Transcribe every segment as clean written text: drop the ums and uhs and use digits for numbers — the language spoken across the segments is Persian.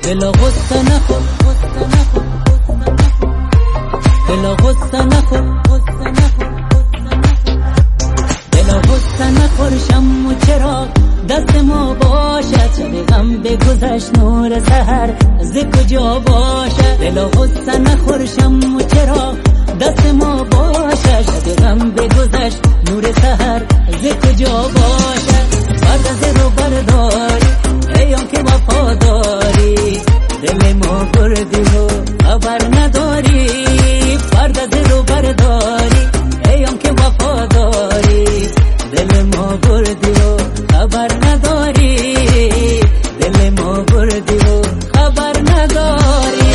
دل غصه نخور، دل غصه نخور، دل غصه نخور. شم و چراغ دست ما باشد، شب غم بگذشت نور سحر ز کجا باشد. دل غصه نخور، شم و چراغ دست ما باشد، شب غم بگذشت نور سحر ز کجا باشد. پرده ز رو برداری ای آن که وفاداری، دل ما بردی و خبر نداری. پرده ز رو برداری ای آن که وفاداری، دل ما بردی و خبر نداری. دل ما بردی و خبر نداری.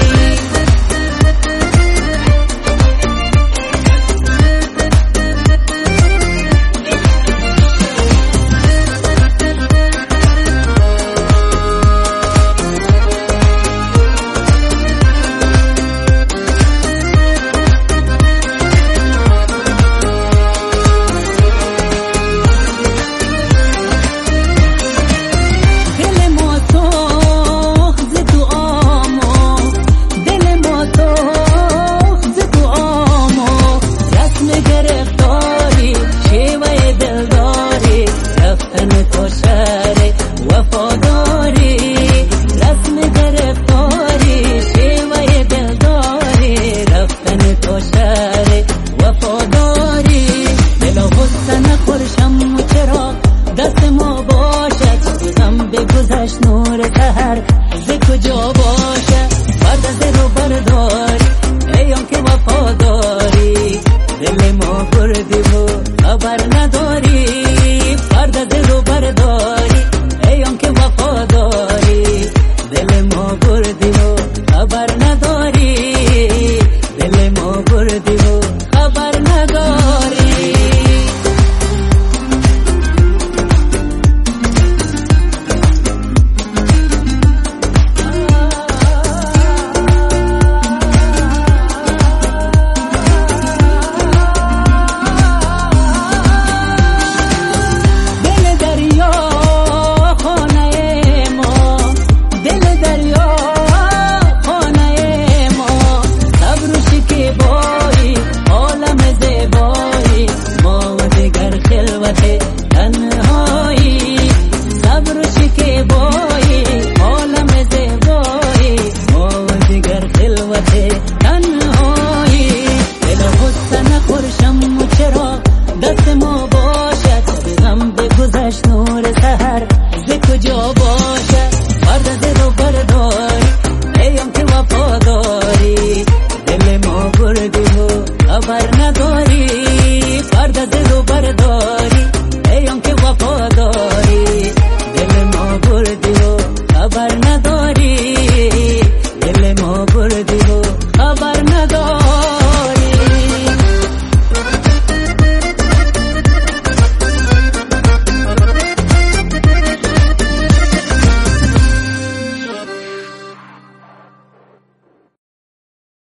دست ما باشد، غم بگذشت نور سحر ز کجا باشد. پرده ز رو برداری ای آن که وفاداری، دل ما بردی و خبر نداری.